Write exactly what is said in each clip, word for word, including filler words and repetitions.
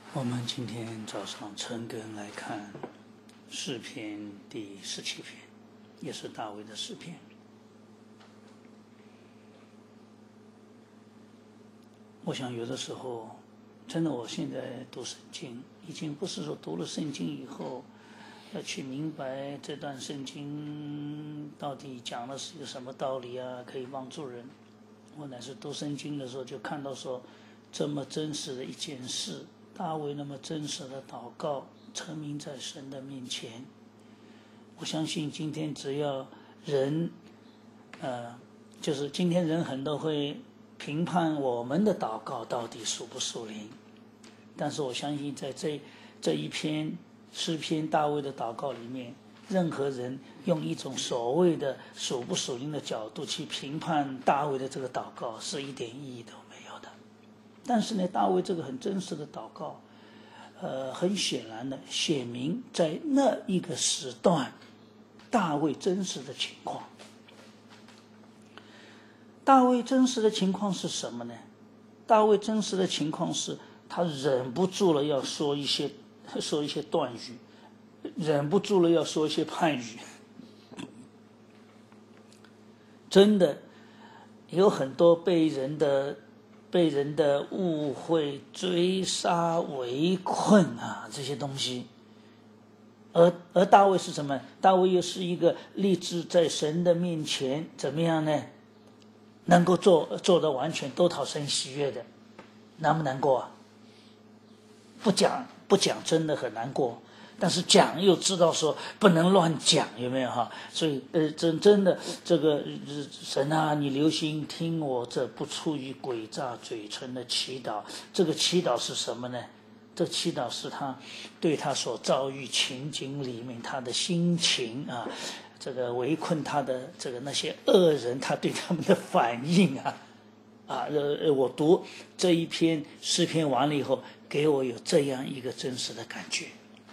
我们今天早上晨更来看诗篇第十七篇，也是大卫的诗篇。我想有的时候真的，我现在读圣经已经不是说读了圣经以后要去明白这段圣经到底讲的是一个什么道理啊，可以帮助人。我乃是读圣经的时候就看到说，这么真实的一件事，大卫那么真实的祷告，成名在神的面前。我相信今天只要人呃，就是今天人很多会评判我们的祷告到底属不属灵，但是我相信在这这一篇诗篇大卫的祷告里面，任何人用一种所谓的属不属灵的角度去评判大卫的这个祷告，是一点意义都没有的。但是呢，大卫这个很真实的祷告，呃，很显然的写明在那一个时段大卫真实的情况。大卫真实的情况是什么呢？大卫真实的情况是他忍不住了要说一些说一些断语，忍不住了要说一些判语。真的有很多被人的被人的误会、追杀、围困啊，这些东西。而而大卫是什么？大卫又是一个立志在神的面前怎么样呢？能够做做得完全都讨神喜悦的，难不难过啊？不讲不讲真的很难过，但是讲又知道说不能乱讲，有没有哈？所以呃，真真的这个神啊，你留心听我这不出于诡诈嘴唇的祈祷。这个祈祷是什么呢？这个祈祷是他对他所遭遇情景里面他的心情啊，这个围困他的这个那些恶人，他对他们的反应啊啊呃，我读这一篇诗篇完了以后，给我有这样一个真实的感觉。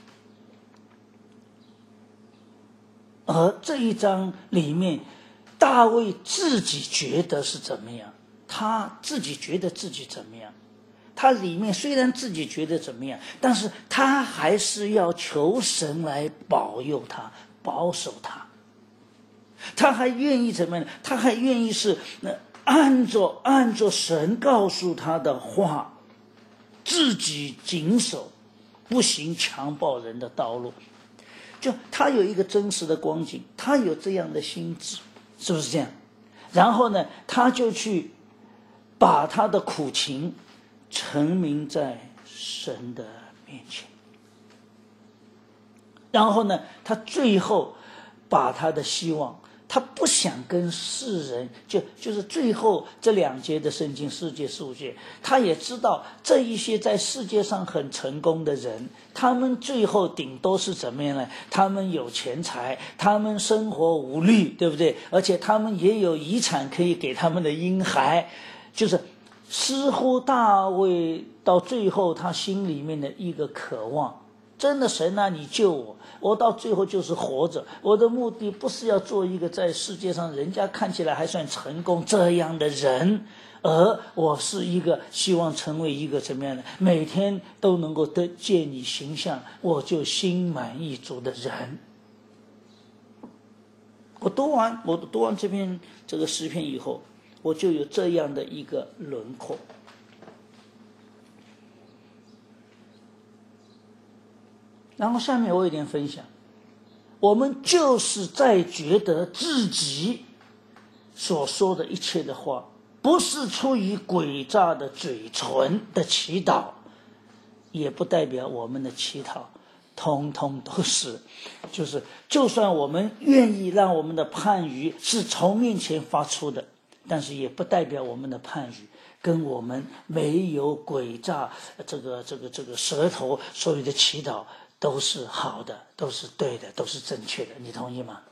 而这一章里面，大卫自己觉得是怎么样？他自己觉得自己怎么样？他里面虽然自己觉得怎么样，但是他还是要求神来保佑他、保守他。他还愿意怎么样？他还愿意是按着按着神告诉他的话，自己谨守，不行强暴人的道路。就他有一个真实的光景，他有这样的心智，是不是这样？然后呢，他就去把他的苦情陈明在神的面前。然后呢，他最后把他的希望，他不想跟世人，就就是最后这两节的圣经世界十五节，他也知道这一些在世界上很成功的人，他们最后顶多是怎么样呢？他们有钱财，他们生活无虑，对不对？而且他们也有遗产可以给他们的婴孩，就是似乎大卫到最后他心里面的一个渴望，真的神啊，你救我，我到最后就是活着，我的目的不是要做一个在世界上人家看起来还算成功这样的人，而我是一个希望成为一个怎么样的，每天都能够得见你形象，我就心满意足的人。我读完我读完这篇这个诗篇以后，我就有这样的一个轮廓。然后下面我有点分享，我们就是在觉得自己所说的一切的话，不是出于诡诈的嘴唇的祈祷，也不代表我们的祈祷通通都是，就是就算我们愿意让我们的判语是从面前发出的，但是也不代表我们的判语跟我们没有诡诈这个这个这个舌头所有的祈祷都是好的，都是对的，都是正确的，你同意吗？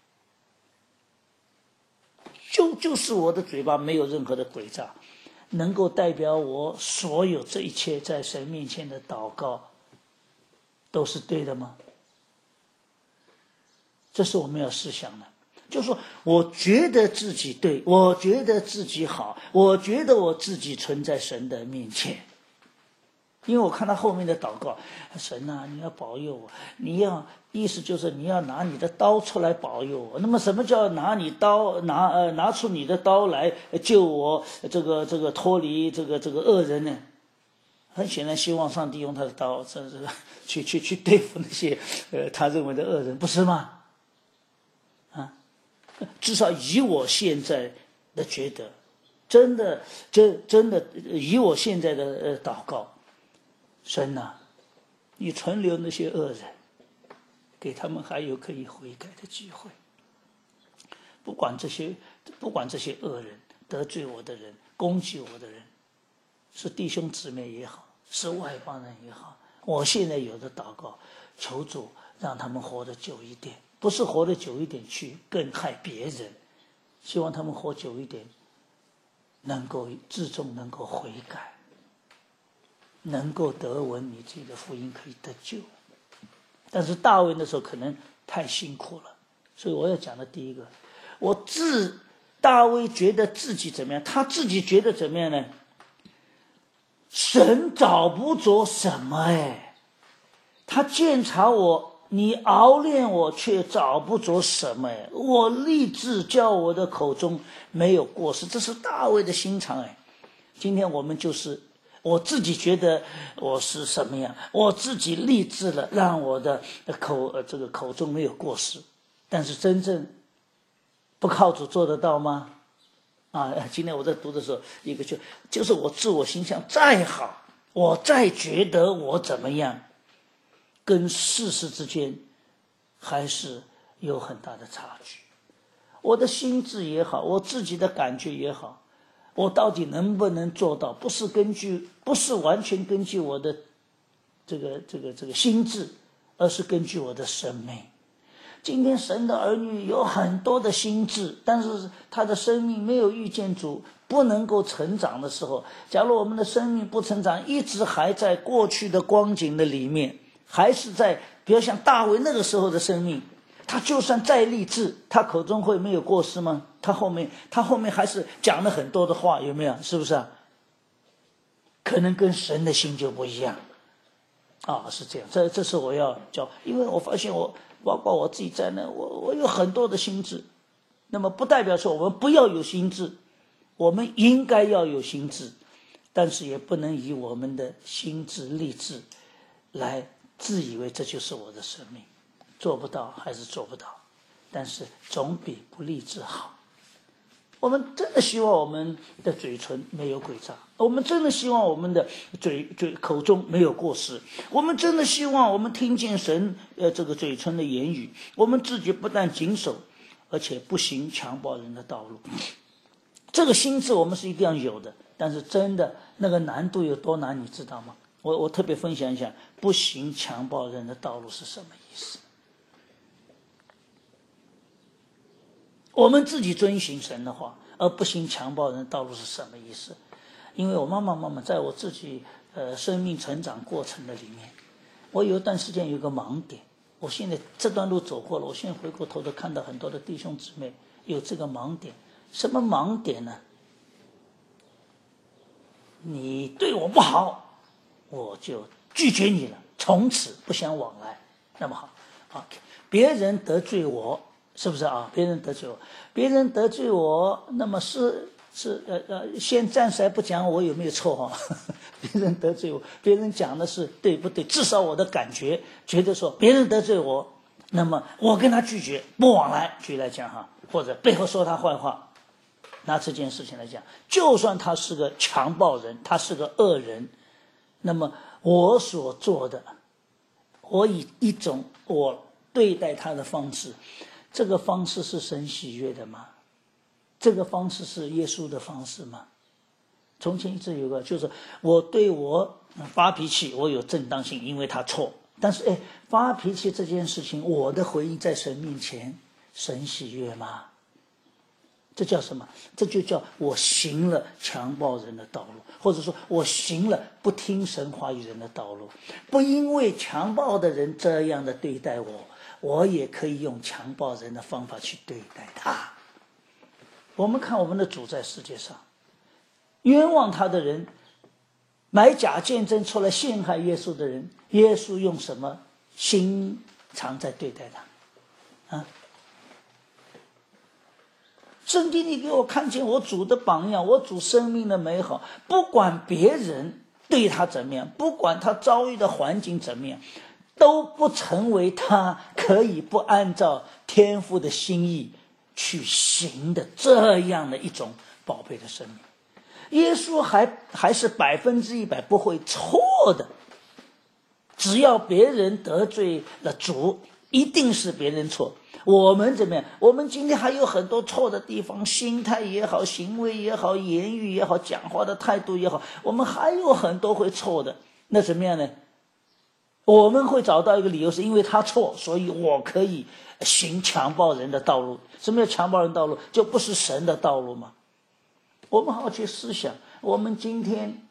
就就是我的嘴巴没有任何的诡诈，能够代表我所有这一切在神面前的祷告都是对的吗？这是我们要思想的。就是说，我觉得自己对，我觉得自己好，我觉得我自己存在神的面前， 因为我看他后面的祷告，神啊，你要保佑我，你要意思就是你要拿你的刀出来保佑我。那么什么叫拿你刀拿呃拿出你的刀来救我这个这个脱离这个这个恶人呢？很显然，希望上帝用他的刀，这这去去去对付那些呃他认为的恶人，不是吗？啊，至少以我现在的觉得，真的真真的以我现在的呃祷告。神啊，你存留那些恶人，给他们还有可以悔改的机会。不管这些，不管这些恶人得罪我的人、攻击我的人，是弟兄姊妹也好，是外邦人也好，我现在有的祷告，求主让他们活得久一点，不是活得久一点去更害别人，希望他们活久一点，能够至终能够悔改。能够得闻你自己的福音，可以得救。但是大卫那时候可能太辛苦了，所以我要讲的第一个，我自大卫觉得自己怎么样？他自己觉得怎么样呢？神找不着什么哎，他鉴察我，你熬炼我，却找不着什么哎。我立志叫我的口中没有过失，这是大卫的心肠哎。今天我们就是。我自己觉得我是什么样，我自己立志了，让我的口呃这个口中没有过失，但是真正不靠主做得到吗？啊，今天我在读的时候，一个就就是我自我形象再好，我再觉得我怎么样，跟事实之间还是有很大的差距。我的心智也好，我自己的感觉也好。我到底能不能做到？不是根据，不是完全根据我的这个这个这个心智，而是根据我的生命。今天神的儿女有很多的心智，但是他的生命没有遇见主，不能够成长的时候，假如我们的生命不成长，一直还在过去的光景的里面，还是在比如像大卫那个时候的生命，他就算再励志，他口中会没有过失吗？他后面他后面还是讲了很多的话，有没有？是不是啊？可能跟神的心就不一样啊，是这样。这这是我要教，因为我发现我包括我自己在内，我我有很多的心智。那么不代表说我们不要有心智，我们应该要有心智，但是也不能以我们的心智立志来自以为这就是我的生命。做不到还是做不到，但是总比不立志好。我们真的希望我们的嘴唇没有诡诈，我们真的希望我们的嘴嘴口中没有过失，我们真的希望我们听见神呃这个嘴唇的言语，我们自己不但谨守，而且不行强暴人的道路。这个心智我们是一定要有的，但是真的那个难度有多难，你知道吗？我我特别分享一下，不行强暴人的道路是什么意思？我们自己遵行神的话，而不行强暴人的道路是什么意思？因为我慢慢慢慢在我自己呃生命成长过程的里面，我有一段时间有一个盲点，我现在这段路走过了，我现在回过头的看到很多的弟兄姊妹有这个盲点。什么盲点呢？你对我不好，我就拒绝你了，从此不相往来。那么好，好，别人得罪我。是不是啊？别人得罪我，别人得罪我，那么是是呃呃，先暂时还不讲我有没有错哈、啊。别人得罪我，别人讲的是对不对？至少我的感觉觉得说别人得罪我，那么我跟他拒绝不往来。举例来讲哈，或者背后说他坏话，拿这件事情来讲，就算他是个强暴人，他是个恶人，那么我所做的，我以一种我对待他的方式。这个方式是神喜悦的吗？这个方式是耶稣的方式吗？从前一直有个，就是我对我发脾气，我有正当性，因为他错。但是，哎，发脾气这件事情，我的回应在神面前，神喜悦吗？这叫什么？这就叫我行了强暴人的道路，或者说我行了不听神话语人的道路。不因为强暴的人这样的对待我，我也可以用强暴人的方法去对待他。我们看我们的主在世界上，冤枉他的人买假见证出来陷害耶稣的人，耶稣用什么心肠在对待他啊？圣经里给我看见我主的榜样，我主生命的美好，不管别人对他怎么样，不管他遭遇的环境怎么样，都不成为他可以不按照天父的心意去行的这样的一种宝贝的生命。耶稣还还是百分之一百不会错的，只要别人得罪了主，一定是别人错。我们怎么样？我们今天还有很多错的地方，心态也好，行为也好，言语也好，讲话的态度也好，我们还有很多会错的。那怎么样呢？我们会找到一个理由，是因为他错，所以我可以行强暴人的道路。什么叫强暴人道路？就不是神的道路吗？我们好好去思想，我们今天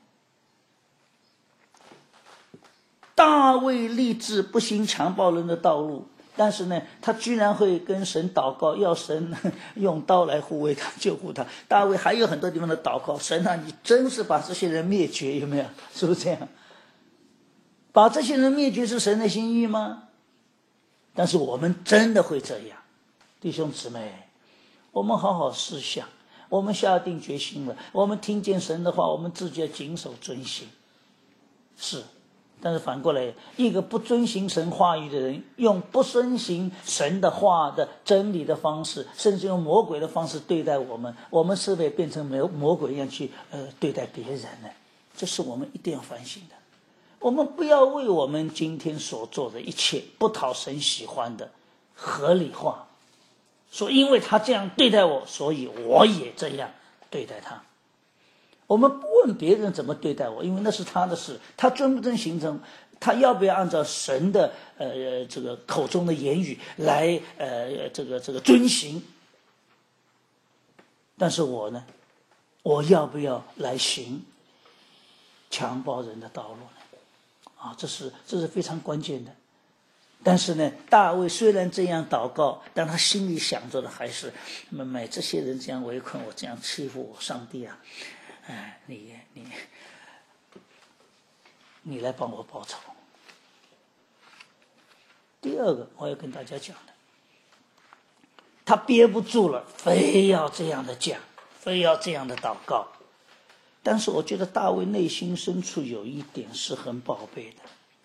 大卫立志不行强暴人的道路，但是呢，他居然会跟神祷告，要神用刀来护卫他，救护他。大卫还有很多地方的祷告，神啊，你真是把这些人灭绝，有没有？是不是这样？把这些人灭绝是神的心意吗？但是我们真的会这样，弟兄姊妹，我们好好思想，我们下定决心了，我们听见神的话，我们自己要谨守遵行。是，但是反过来，一个不遵行神话语的人，用不遵行神的话的真理的方式，甚至用魔鬼的方式对待我们，我们是不是也变成魔鬼一样去呃对待别人呢？这是我们一定要反省的。我们不要为我们今天所做的一切不讨神喜欢的合理化，说因为他这样对待我，所以我也这样对待他。我们不问别人怎么对待我，因为那是他的事，他遵不遵行成，他要不要按照神的呃这个口中的言语来呃这个这个遵行。但是我呢，我要不要来行强暴人的道路呢？啊，这是这是非常关键的。但是呢，大卫虽然这样祷告，但他心里想着的还是，那么这些人这样围困我，这样欺负我，上帝啊，哎，你你你来帮我报仇。第二个我要跟大家讲的，他憋不住了，非要这样的讲，非要这样的祷告。但是我觉得大卫内心深处有一点是很宝贝的，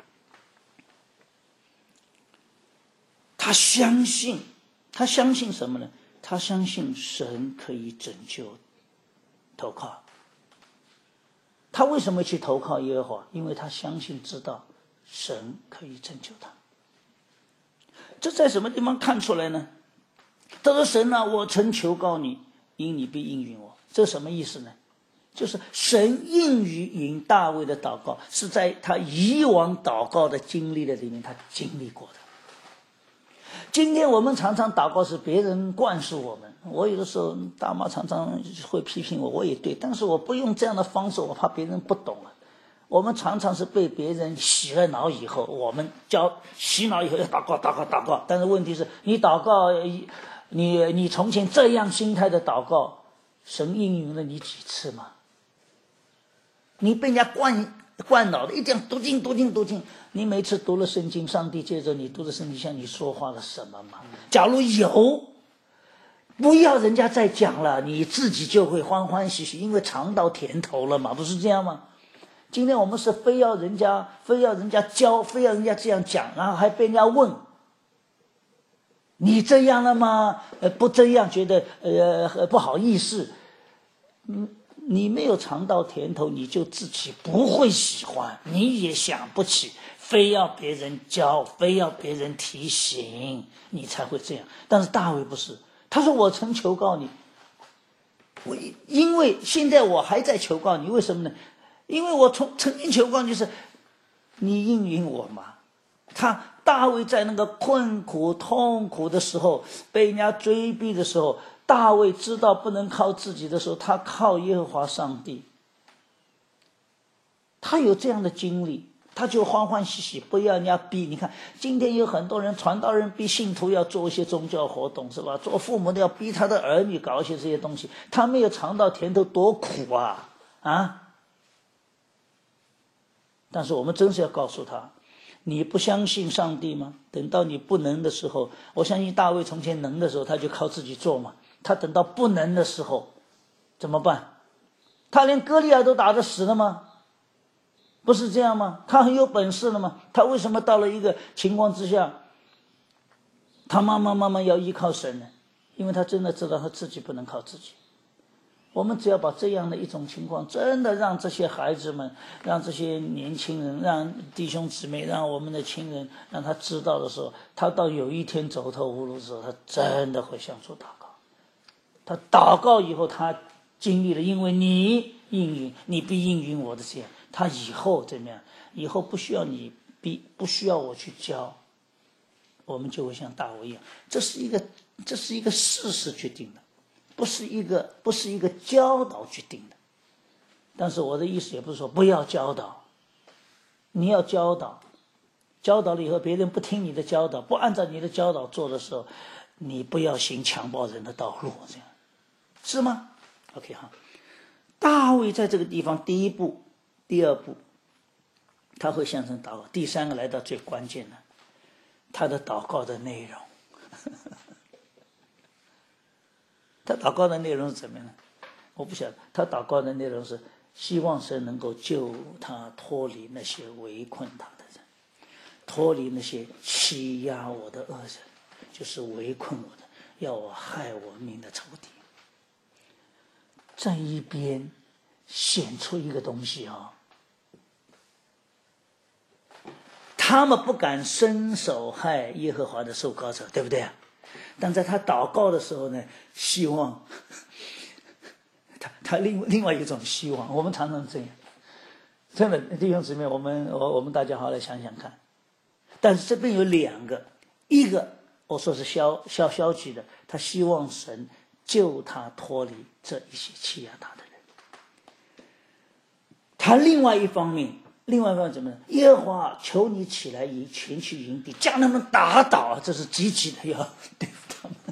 他相信，他相信什么呢？他相信神可以拯救，投靠。他为什么去投靠耶和华？因为他相信知道神可以拯救他。这在什么地方看出来呢？他说神啊，我曾求告你，因你必应允我。这什么意思呢？就是神应允大卫的祷告，是在他以往祷告的经历的里面他经历过的。今天我们常常祷告是别人灌输我们，我有的时候大妈常常会批评我，我也对，但是我不用这样的方式，我怕别人不懂啊。我们常常是被别人洗了脑以后，我们教洗脑以后要祷告祷告祷告，但是问题是你祷告，你你从前这样心态的祷告，神应允了你几次吗？你被人家灌灌脑的，一定要读经读经读经。你每次读了圣经，上帝借着你读的圣经向你说话了什么吗？假如有，不要人家再讲了，你自己就会欢欢喜喜，因为尝到甜头了嘛，不是这样吗？今天我们是非要人家非要人家教，非要人家这样讲，然后还被人家问你这样了吗？呃，不这样觉得呃不好意思。嗯，你没有尝到甜头，你就自己不会喜欢，你也想不起，非要别人教，非要别人提醒，你才会这样。但是大卫不是，他说我曾求告你，我因为现在我还在求告你，为什么呢？因为我从曾经求告你，是你应允我嘛。他大卫在那个困苦痛苦的时候，被人家追逼的时候，大卫知道不能靠自己的时候，他靠耶和华上帝。他有这样的经历，他就欢欢喜喜，不要人家逼。你看今天有很多人，传道人逼信徒要做一些宗教活动，是吧？做父母的要逼他的儿女搞一些这些东西，他没有尝到甜头，多苦啊啊！ 但是我们真是要告诉他，你不相信上帝吗？等到你不能的时候，我相信大卫从前能的时候，他就靠自己做嘛。他等到不能的时候怎么办？他连歌利亚都打得死了吗？不是这样吗？他很有本事了吗？他为什么到了一个情况之下，他慢慢慢慢要依靠神呢？因为他真的知道他自己不能靠自己。我们只要把这样的一种情况真的让这些孩子们，让这些年轻人，让弟兄姊妹，让我们的亲人，让他知道的时候，他到有一天走投无路的时候，他真的会向主祷告。他祷告以后，他经历了因为你应允，你必应允我的这样，他以后怎么样？以后不需要你逼，不需要我去教，我们就会像大卫一样。这是一个这是一个事实决定的，不是一个不是一个教导决定的。但是我的意思也不是说不要教导，你要教导，教导了以后别人不听你的教导，不按照你的教导做的时候，你不要行强暴人的道路，这样是吗 ？OK 哈，大卫在这个地方第一步、第二步，他会向神祷告。第三个来到最关键的，他的祷告的内容。他祷告的内容是怎么样呢？我不晓得。他祷告的内容是希望神能够救他脱离那些围困他的人，脱离那些欺压我的恶人，就是围困我的，要我害我命的仇敌。这一边显出一个东西啊，他们不敢伸手害耶和华的受膏者，对不对啊？但在他祷告的时候呢，希望他他另另外一种希望，我们常常这样，真的弟兄姊妹，我们我我们大家好来想想看。但是这边有两个，一个我说是消消消极的，他希望神救他脱离这一些欺压他的人。他另外一方面，另外一方面怎么呢？耶和华求你起来，以前去营地，将他们打倒，这是积极的要对付他们。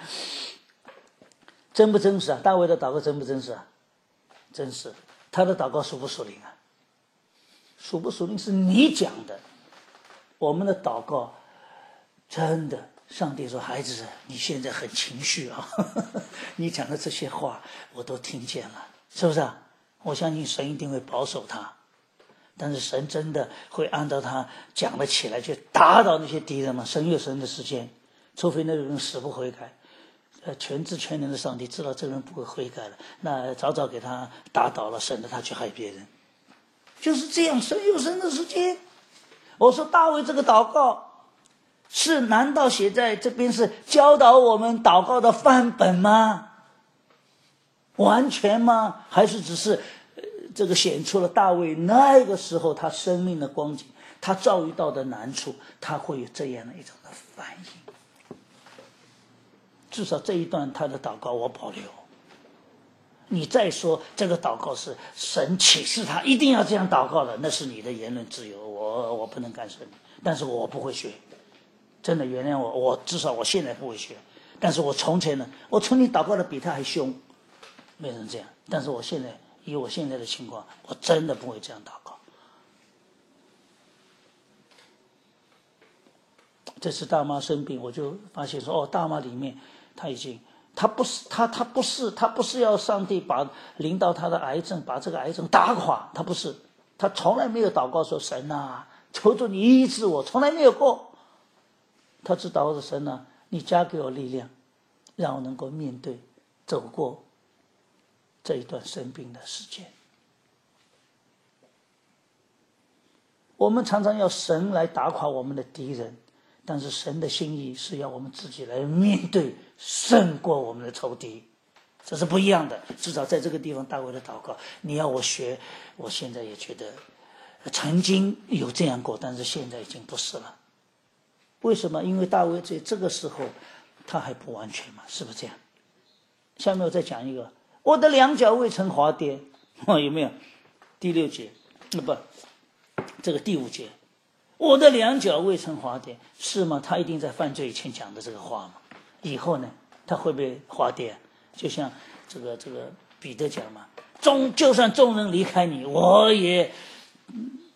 真不真实啊？大卫的祷告真不真实啊？真实。他的祷告属不属灵啊？属不属灵是你讲的。我们的祷告真的，上帝说，孩子，你现在很情绪啊，你讲的这些话我都听见了，是不是啊？我相信神一定会保守他，但是神真的会按照他讲的起来去打倒那些敌人吗？神有神的时间，除非那个人死不悔改。呃，全知全能的上帝知道这个人不会悔改了，那早早给他打倒了，省得他去害别人。就是这样，神有神的时间。我说大卫这个祷告是难道写在这边是教导我们祷告的范本吗？完全吗？还是只是、呃、这个显出了大卫那个时候他生命的光景，他遭遇到的难处，他会有这样的一种的反应。至少这一段他的祷告我保留。你再说这个祷告是神启示他一定要这样祷告的，那是你的言论自由，我我不能干涉你，但是我不会学，真的原谅我，我至少我现在不会学，但是我从前呢，我从你祷告的比他还凶，没人这样，但是我现在以我现在的情况，我真的不会这样祷告。这次大妈生病，我就发现说，哦，大妈里面他已经。他不是他他不是他不是要上帝把临到他的癌症，把这个癌症打垮，他不是，他从来没有祷告说神啊，求主你医治我，从来没有过。他只祷告说神啊，你加给我力量，让我能够面对走过这一段生病的时间。我们常常要神来打垮我们的敌人，但是神的心意是要我们自己来面对，胜过我们的仇敌，这是不一样的。至少在这个地方大卫的祷告，你要我学，我现在也觉得曾经有这样过，但是现在已经不是了。为什么？因为大卫在这个时候他还不完全嘛，是不是这样？下面我再讲一个，我的两脚未曾滑跌，有没有？第六节，不，这个第五节，我的两脚未曾滑跌，是吗？他一定在犯罪以前讲的这个话吗？以后呢，他会不会滑跌？就像这个这个彼得讲嘛，众就算众人离开你，我也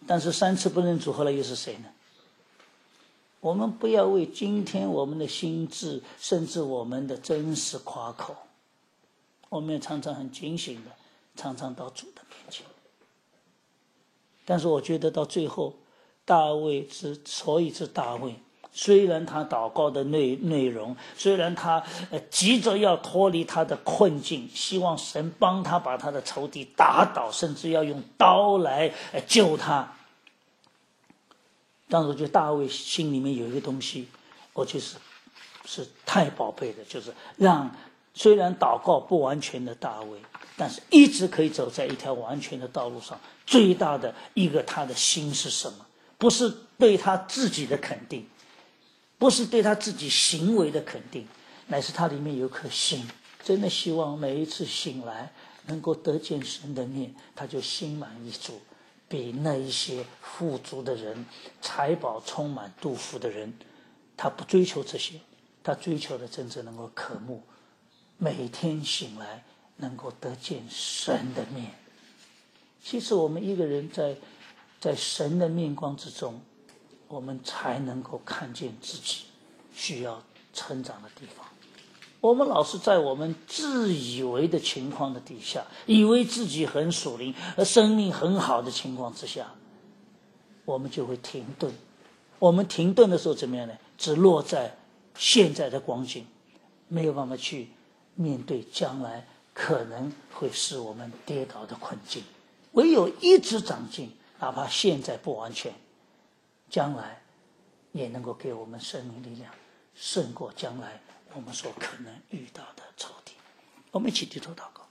但是三次不认主后来又是谁呢？我们不要为今天我们的心智甚至我们的真实夸口，我们也常常很警醒的常常到主的面前。但是我觉得到最后，大卫之所以是大卫，虽然他祷告的内内容，虽然他呃急着要脱离他的困境，希望神帮他把他的仇敌打倒，甚至要用刀来呃救他。但是我觉得大卫心里面有一个东西，我觉得是是太宝贝的，就是让虽然祷告不完全的大卫，但是一直可以走在一条完全的道路上。最大的一个他的心是什么？不是对他自己的肯定，不是对他自己行为的肯定，乃是他里面有颗心，真的希望每一次醒来能够得见神的面，他就心满意足，比那一些富足的人、财宝充满肚腹的人，他不追求这些，他追求的真正能够渴慕，每天醒来能够得见神的面。其实我们一个人在在神的面光之中，我们才能够看见自己需要成长的地方。我们老是在我们自以为的情况的底下，以为自己很属灵而生命很好的情况之下，我们就会停顿。我们停顿的时候怎么样呢？只落在现在的光景，没有办法去面对将来可能会使我们跌倒的困境。唯有一直长进，哪怕现在不完全，将来也能够给我们生命力量，胜过将来我们所可能遇到的仇敌。我们一起低头祷告。